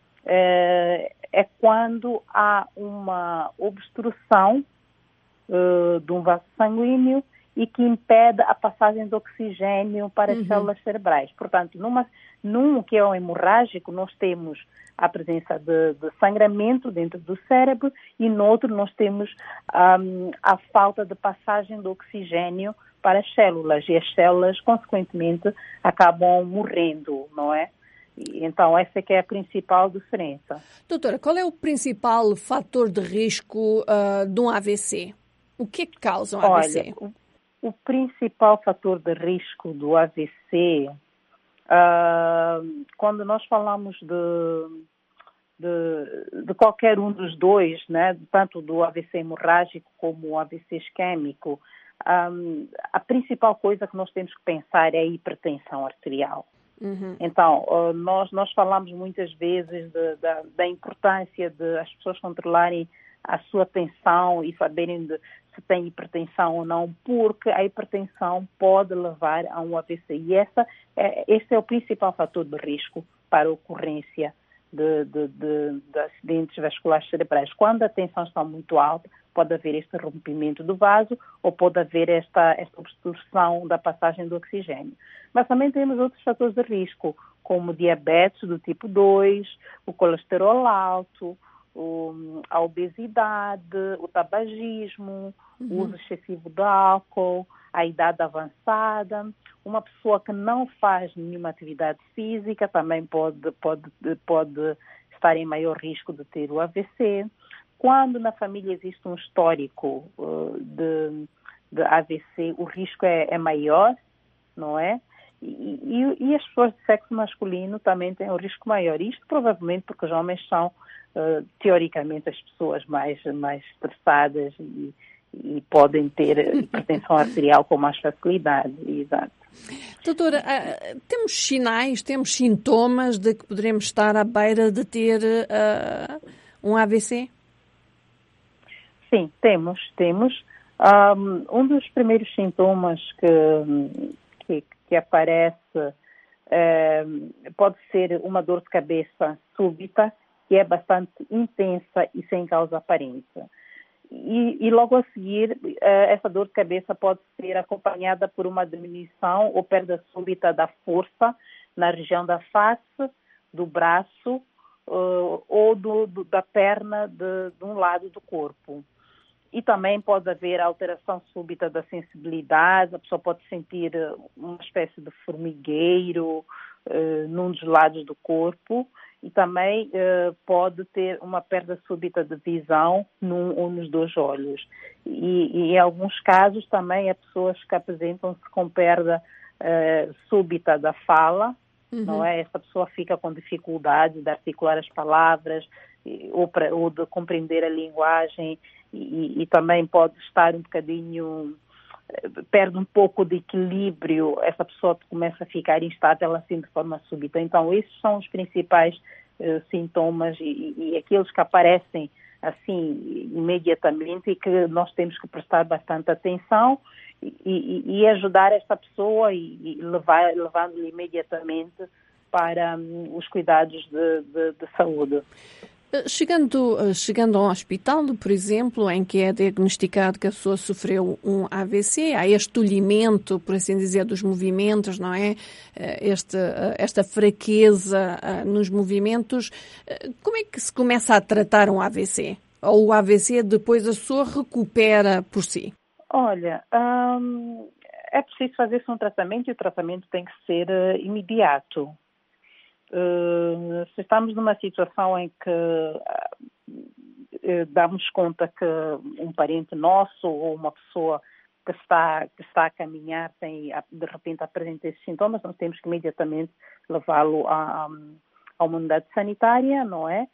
é quando há uma obstrução de um vaso sanguíneo e que impede a passagem de oxigênio para as células cerebrais. Portanto, num que é o hemorrágico, nós temos a presença de sangramento dentro do cérebro e no outro nós temos a falta de passagem de oxigênio para as células e as células, consequentemente, acabam morrendo, não é? Então, essa é que é a principal diferença. Doutora, qual é o principal fator de risco de um AVC? O que é que causa um AVC? Olha, o principal fator de risco do AVC, quando nós falamos de qualquer um dos dois, né, tanto do AVC hemorrágico como o AVC isquémico, a principal coisa que nós temos que pensar é a hipertensão arterial. Então, nós falamos muitas vezes da importância de as pessoas controlarem a sua tensão e saberem se tem hipertensão ou não, porque a hipertensão pode levar a um AVC. E esse é o principal fator de risco para a ocorrência de acidentes vasculares cerebrais. Quando a tensão está muito alta, pode haver este rompimento do vaso ou pode haver esta obstrução da passagem do oxigênio. Mas também temos outros fatores de risco, como diabetes do tipo 2, o colesterol alto, a obesidade, o tabagismo, o uso excessivo de álcool, a idade avançada. Uma pessoa que não faz nenhuma atividade física também pode estar em maior risco de ter o AVC. Quando na família existe um histórico de AVC, o risco é maior, não é? E as pessoas de sexo masculino também têm um risco maior. Isto provavelmente porque os homens são, teoricamente, as pessoas mais estressadas e podem ter hipertensão arterial com mais facilidade. Exato. Doutora, temos sinais, temos sintomas de que poderemos estar à beira de ter um AVC? Sim, temos. Um dos primeiros sintomas que aparece pode ser uma dor de cabeça súbita, que é bastante intensa e sem causa aparente. E logo a seguir, essa dor de cabeça pode ser acompanhada por uma diminuição ou perda súbita da força na região da face, do braço ou da perna de um lado do corpo. E também pode haver alteração súbita da sensibilidade, a pessoa pode sentir uma espécie de formigueiro num dos lados do corpo e também pode ter uma perda súbita de visão num ou nos dois olhos. E em alguns casos também há pessoas que apresentam-se com perda súbita da fala, não é? Essa pessoa fica com dificuldade de articular as palavras ou de compreender a linguagem e também pode estar um bocadinho, perde um pouco de equilíbrio, essa pessoa começa a ficar instável assim de forma súbita. Então esses são os principais sintomas e aqueles que aparecem assim imediatamente e que nós temos que prestar bastante atenção e ajudar esta pessoa e levando-lhe imediatamente para os cuidados de saúde. Chegando a um hospital, por exemplo, em que é diagnosticado que a pessoa sofreu um AVC, há este tolhimento, por assim dizer, dos movimentos, não é? Esta fraqueza nos movimentos. Como é que se começa a tratar um AVC? Ou o AVC depois a pessoa recupera por si? Olha, é preciso fazer-se um tratamento e o tratamento tem que ser imediato. Se estamos numa situação em que damos conta que um parente nosso ou uma pessoa que está a caminhar de repente apresenta esses sintomas, nós temos que imediatamente levá-lo a uma unidade sanitária, não é?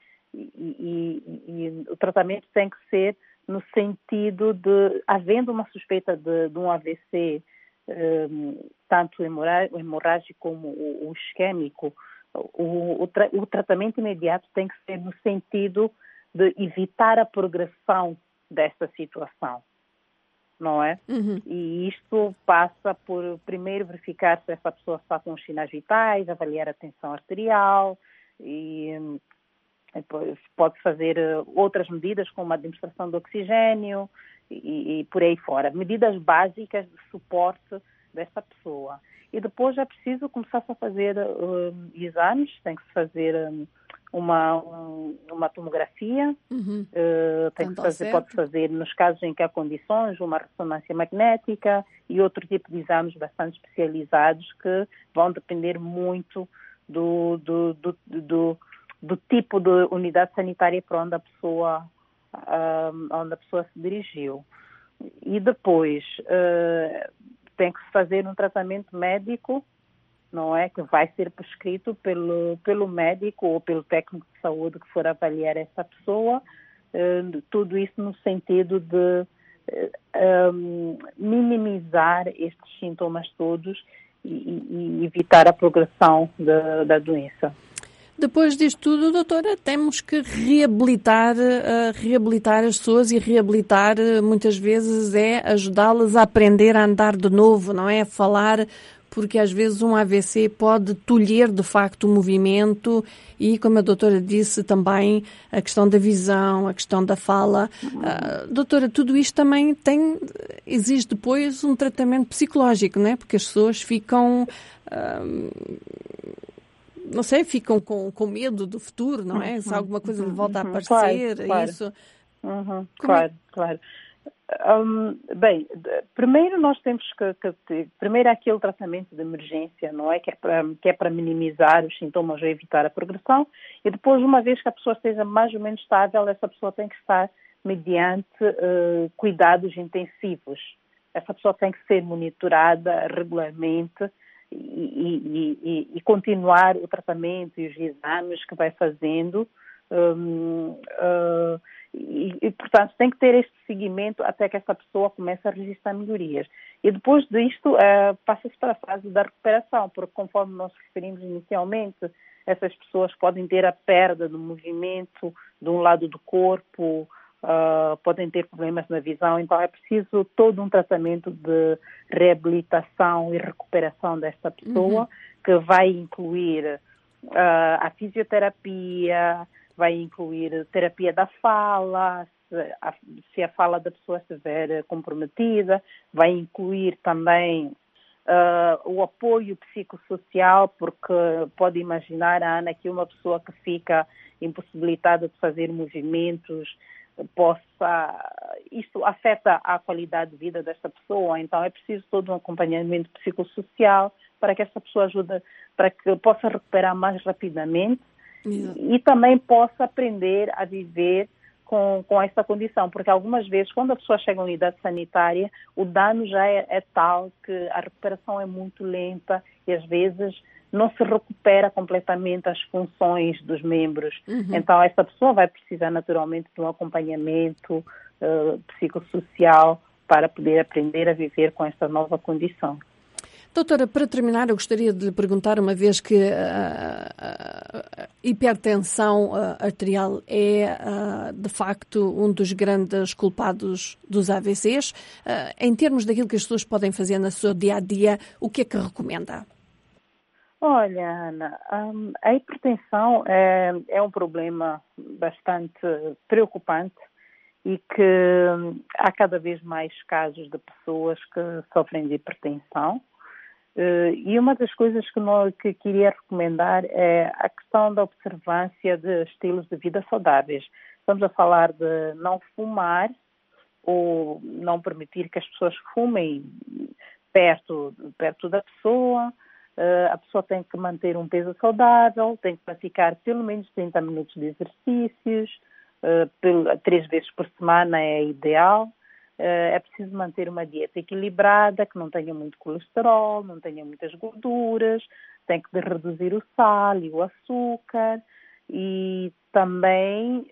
E o tratamento tem que ser no sentido de, havendo uma suspeita de um AVC, tanto o hemorrágico como o isquémico, o tratamento imediato tem que ser no sentido de evitar a progressão dessa situação, não é? E isto passa por, primeiro, verificar se essa pessoa está com os sinais vitais, avaliar a tensão arterial e pode fazer outras medidas, como a administração de oxigênio e por aí fora. Medidas básicas de suporte dessa pessoa. E depois é preciso começar a fazer exames, tem que se fazer uma tomografia, pode-se fazer, nos casos em que há condições, uma ressonância magnética e outro tipo de exames bastante especializados que vão depender muito do tipo de unidade sanitária para onde a pessoa se dirigiu. E depois tem que se fazer um tratamento médico, não é? Que vai ser prescrito pelo médico ou pelo técnico de saúde que for avaliar essa pessoa. Tudo isso no sentido de minimizar estes sintomas todos e evitar a progressão da doença. Depois disto tudo, doutora, temos que reabilitar as pessoas e reabilitar muitas vezes é ajudá-las a aprender a andar de novo, não é? A falar porque às vezes um AVC pode tolher de facto o movimento e, como a doutora disse, também a questão da visão, a questão da fala. Doutora, tudo isto também exige depois um tratamento psicológico, não é? Porque as pessoas ficam... não sei, ficam com medo do futuro, não é? Se alguma coisa lhe volta a aparecer, claro. isso... Claro. Bem, primeiro nós temos que primeiro há aquele tratamento de emergência, não é? Que é para minimizar os sintomas ou evitar a progressão, e depois, uma vez que a pessoa esteja mais ou menos estável, essa pessoa tem que estar mediante cuidados intensivos. Essa pessoa tem que ser monitorada regularmente e continuar o tratamento e os exames que vai fazendo. Portanto, tem que ter este seguimento até que essa pessoa comece a registrar melhorias. E depois disto, passa-se para a fase da recuperação, porque conforme nós referimos inicialmente, essas pessoas podem ter a perda do movimento de um lado do corpo, podem ter problemas na visão, então é preciso todo um tratamento de reabilitação e recuperação desta pessoa, que vai incluir a fisioterapia, vai incluir terapia da fala, se a fala da pessoa estiver comprometida, vai incluir também o apoio psicossocial, porque pode imaginar, Ana, que uma pessoa que fica impossibilitada de fazer movimentos, isto afeta a qualidade de vida desta pessoa, então é preciso todo um acompanhamento psicossocial para que essa pessoa ajude, para que possa recuperar mais rapidamente. E também possa aprender a viver com essa condição, porque algumas vezes, quando a pessoa chega à unidade sanitária, o dano já é tal que a recuperação é muito lenta e às vezes não se recupera completamente as funções dos membros. Então, essa pessoa vai precisar naturalmente de um acompanhamento psicossocial para poder aprender a viver com esta nova condição. Doutora, para terminar, eu gostaria de lhe perguntar, uma vez que a hipertensão arterial é, de facto, um dos grandes culpados dos AVCs, em termos daquilo que as pessoas podem fazer no seu dia-a-dia, o que é que recomenda? Olha, Ana, a hipertensão é um problema bastante preocupante e que há cada vez mais casos de pessoas que sofrem de hipertensão. E uma das coisas que queria recomendar é a questão da observância de estilos de vida saudáveis. Estamos a falar de não fumar ou não permitir que as pessoas fumem perto da pessoa. A pessoa tem que manter um peso saudável, tem que praticar pelo menos 30 minutos de exercícios, 3 vezes por semana é ideal. É preciso manter uma dieta equilibrada, que não tenha muito colesterol, não tenha muitas gorduras, tem que reduzir o sal e o açúcar e também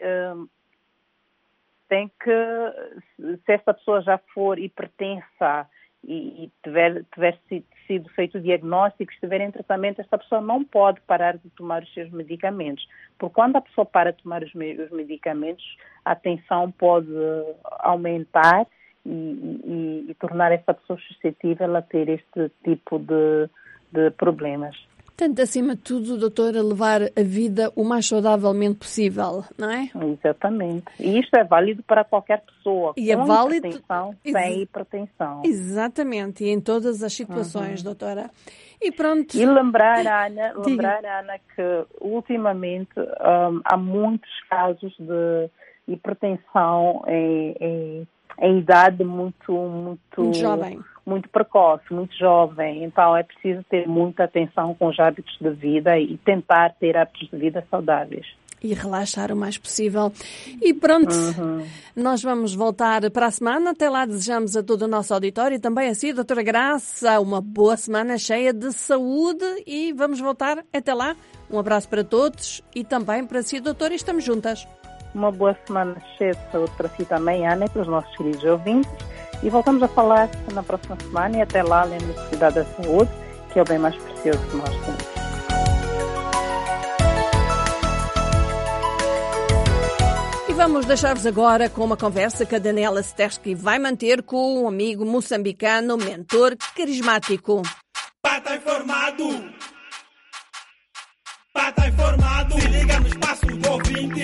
tem que, se essa pessoa já for hipertensa e tiver sido feito o diagnóstico, estiver em tratamento, esta pessoa não pode parar de tomar os seus medicamentos. Porque quando a pessoa para de tomar os medicamentos, a tensão pode aumentar e tornar essa pessoa suscetível a ter este tipo de problemas. Portanto, acima de tudo, doutora, levar a vida o mais saudavelmente possível, não é? Exatamente. E isto é válido para qualquer pessoa, e com é válido hipertensão, sem hipertensão. Exatamente, e em todas as situações, doutora. E pronto. E lembrar, Ana, que ultimamente há muitos casos de hipertensão em idade muito jovem. Muito precoce, muito jovem. Então é preciso ter muita atenção com os hábitos de vida e tentar ter hábitos de vida saudáveis. E relaxar o mais possível. E pronto, nós vamos voltar para a semana. Até lá desejamos a todo o nosso auditório e também a si, doutora Graça, uma boa semana cheia de saúde e vamos voltar até lá. Um abraço para todos e também para si, doutora, e estamos juntas. Uma boa semana cheia de saúde para si também, Ana, e para os nossos queridos ouvintes. E voltamos a falar na próxima semana e até lá, lembre-se de cuidar da saúde, que é o bem mais precioso que nós temos. E vamos deixar-vos agora com uma conversa que a Daniela Stersky vai manter com um amigo moçambicano, mentor carismático. Pata informado. Pata informado. Se liga no espaço do ouvinte.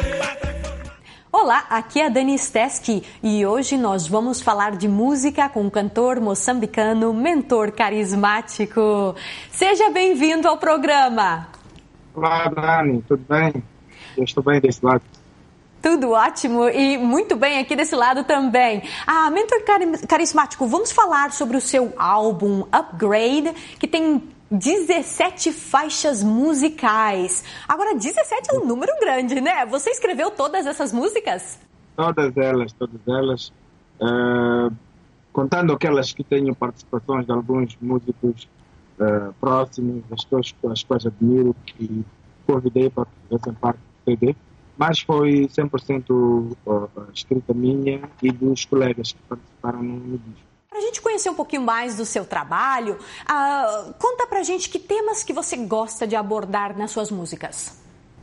Olá, aqui é a Dani Steski e hoje nós vamos falar de música com o cantor moçambicano Mentor Carismático. Seja bem-vindo ao programa. Olá, Dani, tudo bem? Eu estou bem desse lado. Tudo ótimo e muito bem aqui desse lado também. Mentor Carismático, vamos falar sobre o seu álbum Upgrade, que tem 17 faixas musicais. Agora, 17 é um número grande, né? Você escreveu todas essas músicas? Todas elas. Contando aquelas que tenho participações de alguns músicos próximos, as quais admiro, que convidei para que fizessem parte do CD. Mas foi 100% escrita minha e dos colegas que participaram no disco. Para a gente conhecer um pouquinho mais do seu trabalho, conta pra gente que temas que você gosta de abordar nas suas músicas.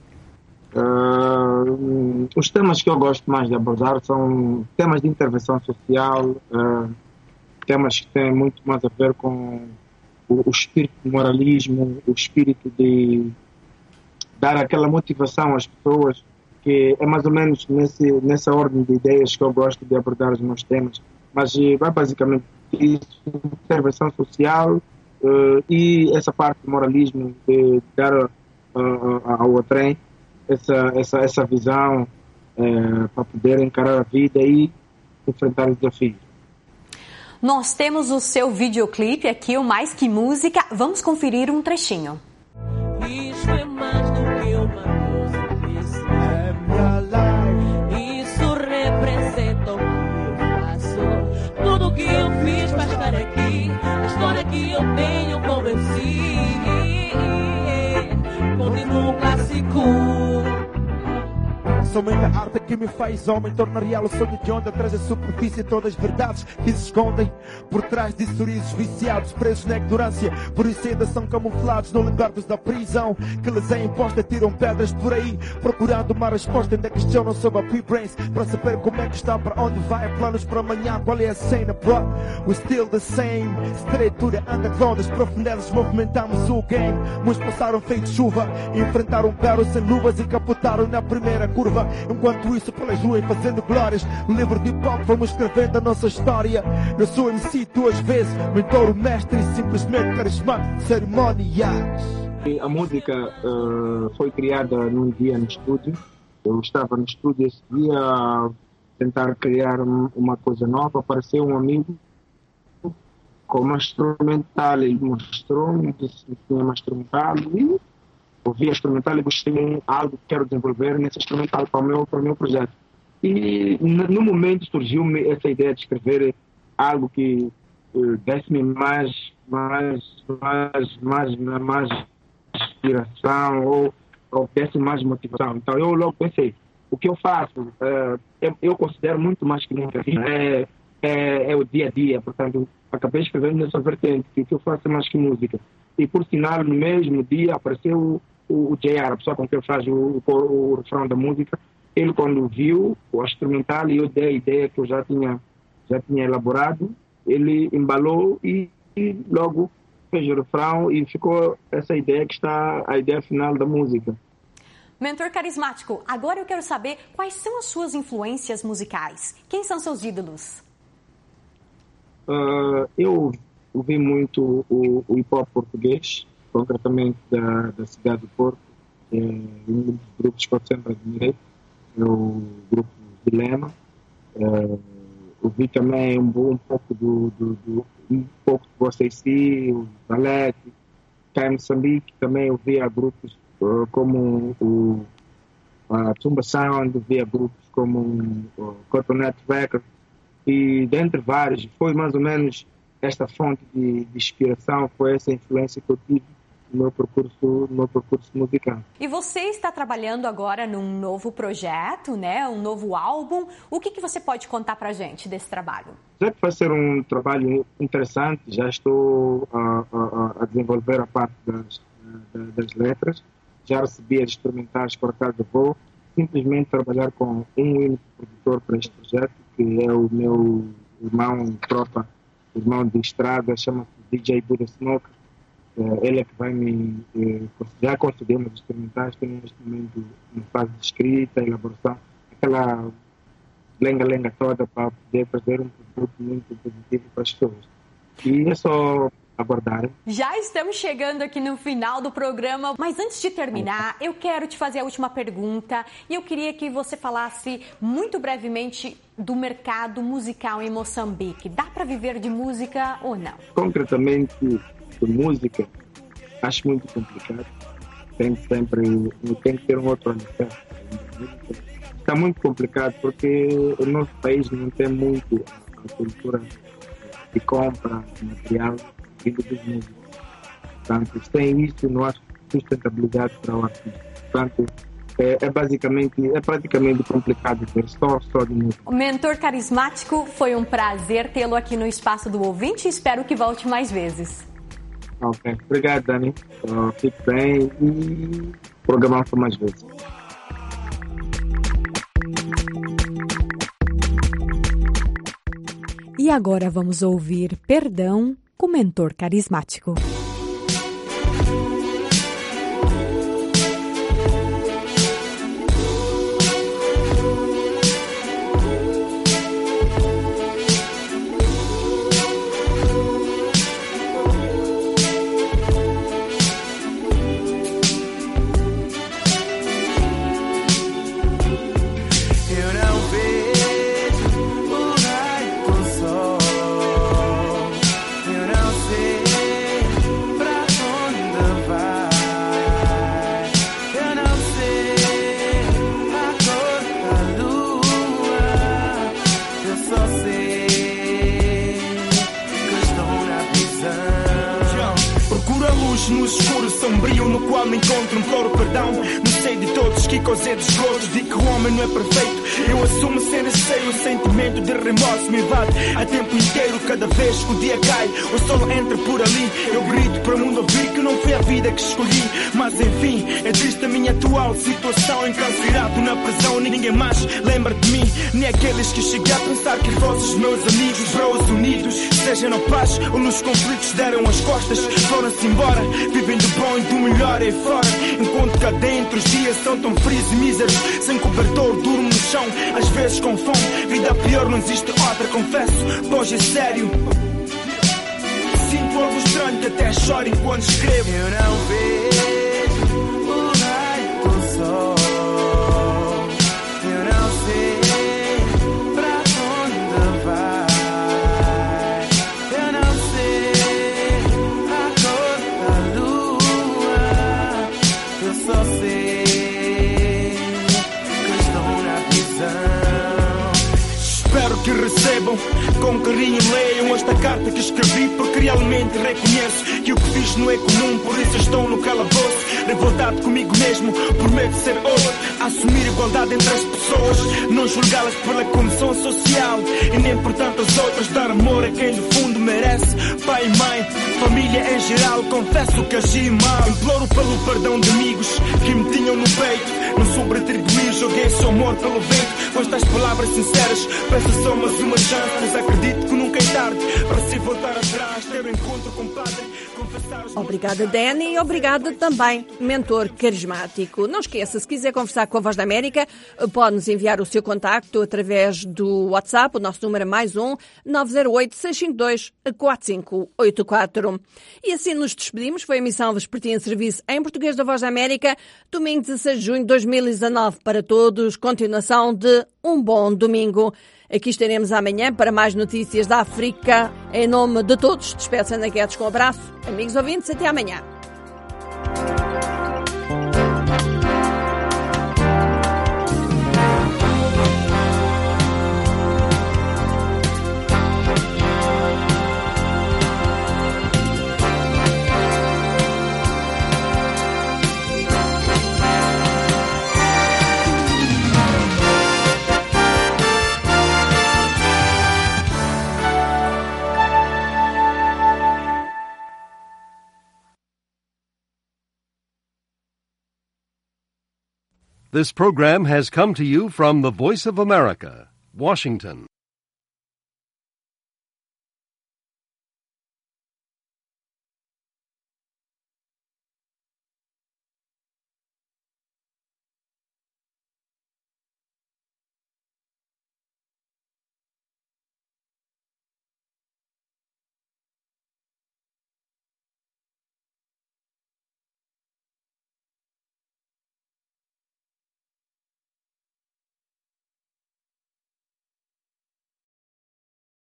Os temas que eu gosto mais de abordar são temas de intervenção social, temas que têm muito mais a ver com o espírito de moralismo, o espírito de dar aquela motivação às pessoas, que é mais ou menos nessa ordem de ideias que eu gosto de abordar os meus temas. Mas vai basicamente isso, intervenção social e essa parte do moralismo, de dar ao trem essa visão para poder encarar a vida e enfrentar os desafios. Nós temos o seu videoclipe aqui, o Mais Que Música. Vamos conferir um trechinho. Isso é mais do que uma música, isso é minha life. Isso representa o que eu faço. Tudo que eu fiz para estar aqui, a história que eu tenho convenci. Continuo um clássico. Somente a arte que me faz homem torna real o sonho de onde atrás da superfície todas as verdades que se escondem por trás de sorrisos viciados, presos na ignorância. Por isso ainda são camuflados no lugar dos da prisão que lhes é imposta. Tiram pedras por aí procurando uma resposta. Ainda questionam sobre a P-Brains para saber como é que está, para onde vai, planos para amanhã, qual é a cena, bro. We still the same, straight to the underground. As profundezas movimentamos o game. Muitos passaram feito chuva, enfrentaram perros sem luvas e capotaram na primeira curva. Enquanto isso pelas ruas fazendo glórias, no livro de pop vamos escrevendo a nossa história. Eu sou MC duas vezes, mentor, mestre e simplesmente carismático de cerimónias. A música foi criada num dia no estúdio. Eu estava no estúdio esse dia a tentar criar uma coisa nova. Apareceu um amigo com uma instrumental, ele mostrou-me, disse que tinha uma instrumental e ouvi a instrumental e gostei de algo que quero desenvolver nessa instrumental para o meu projeto. E no momento surgiu-me essa ideia de escrever algo que desse-me mais inspiração ou desse mais motivação. Então eu logo pensei, o que eu faço, eu considero muito mais que música, é o dia a dia. Portanto, acabei escrevendo nessa vertente, que o que eu faço é mais que música. E por sinal, no mesmo dia apareceu o JR, a pessoa com quem eu faço o refrão da música. Ele, quando viu o instrumental e eu dei a ideia que eu já tinha elaborado, ele embalou e logo fez o refrão e ficou essa ideia que está a ideia final da música. Mentor Carismático, agora eu quero saber quais são as suas influências musicais. Quem são seus ídolos? Eu ouvi muito o hip-hop português, concretamente da cidade do Porto. Um dos grupos que eu sempre admirei, o grupo Dilema. Ouvi também um pouco do vocês, o Valete, cá em Moçambique. Também ouvia grupos como a Tumba Sound, ouvia grupos como o Cotonete Records, e dentre vários, foi mais ou menos esta fonte de inspiração, foi essa influência que eu tive no meu percurso musical. E você está trabalhando agora num novo projeto, né? Um novo álbum. O que você pode contar pra gente desse trabalho? Já que vai ser um trabalho interessante, já estou a desenvolver a parte das letras, já recebi as instrumentais por acaso vou simplesmente trabalhar com um único produtor para este projeto, que é o meu irmão de estrada, chama-se DJ Buda Smoke. Ele é que vai me já conceder os instrumentais, estou neste momento na fase de escrita, elaboração, aquela lenga-lenga toda para poder fazer um produto muito positivo para as pessoas. E é só aguardar. Já estamos chegando aqui no final do programa, mas antes de terminar, eu quero te fazer a última pergunta e eu queria que você falasse muito brevemente do mercado musical em Moçambique. Dá para viver de música ou não? Concretamente, de música, acho muito complicado. Tem que ter um outro alicerce. Está muito complicado porque o nosso país não tem muito a cultura de compra de material vindo dos músicos. Portanto, sem isso não há sustentabilidade para o artista. Portanto, é praticamente complicado ver só de música. O mentor carismático, foi um prazer tê-lo aqui no Espaço do Ouvinte e espero que volte mais vezes. Ok, obrigado, Dani. Fique bem e programamos mais vezes. E agora vamos ouvir Perdão com o mentor carismático. No escuro sombrio no qual me encontro um claro perdão. Não sei de todos que causei desgostos, de que o homem não é perfeito. Eu assumo sem receio, o sentimento de remorso me invade a tempo inteiro. Cada vez que o dia cai, o sol entra por ali. Eu grito para o mundo ouvir que não foi a vida que escolhi. Mas enfim, é triste a minha atual situação. Encarcerado na prisão, ninguém mais lembra de mim. Nem aqueles que cheguei a pensar que fossem os meus amigos. Bros unidos, seja na paz ou nos conflitos, deram as costas, foram-se embora. Vivem do bom e do melhor aí fora, enquanto cá dentro os dias são tão frios e míseros. Sem cobertor, durmo no chão, às vezes com fome. Vida pior, não existe outra, confesso, pois é sério. Sinto algo estranho que até choro enquanto escrevo. Eu não vejo o raio do sol. Eu não sei pra onde vai. Eu não sei a cor da lua. Eu só sei que estou na prisão. Espero que recebam com carinho, leiam esta carta que escrevi, porque realmente reconheço que o que fiz não é comum. Por isso estou no calabouço, revoltado comigo mesmo. Prometo ser outro, assumir igualdade entre as pessoas, não julgá-las pela condição social e nem por tantas outras. Dar amor a quem do fundo merece. Pai e mãe, família em geral, confesso que agi mal. Imploro pelo perdão de amigos que me tinham no peito. Não soube retribuir, joguei seu amor pelo vento. Com estas palavras sinceras, peço só mais uma chance, pois acredito que nunca é tarde para se voltar atrás, ter um encontro com o Padre, confessar os... Obrigada, Dani, e obrigada também, mentor carismático. Não esqueça, se quiser conversar com a Voz da América, pode-nos enviar o seu contacto através do WhatsApp. O nosso número é +1 908 652 4584. E assim nos despedimos. Foi a emissão vespertina de serviço em português da Voz da América, domingo 16 de junho de 2019 para todos. Continuação de um bom domingo. Aqui estaremos amanhã para mais notícias da África. Em nome de todos, despeço Ana Guedes com um abraço. Amigos ouvintes, até amanhã. This program has come to you from the Voice of America, Washington.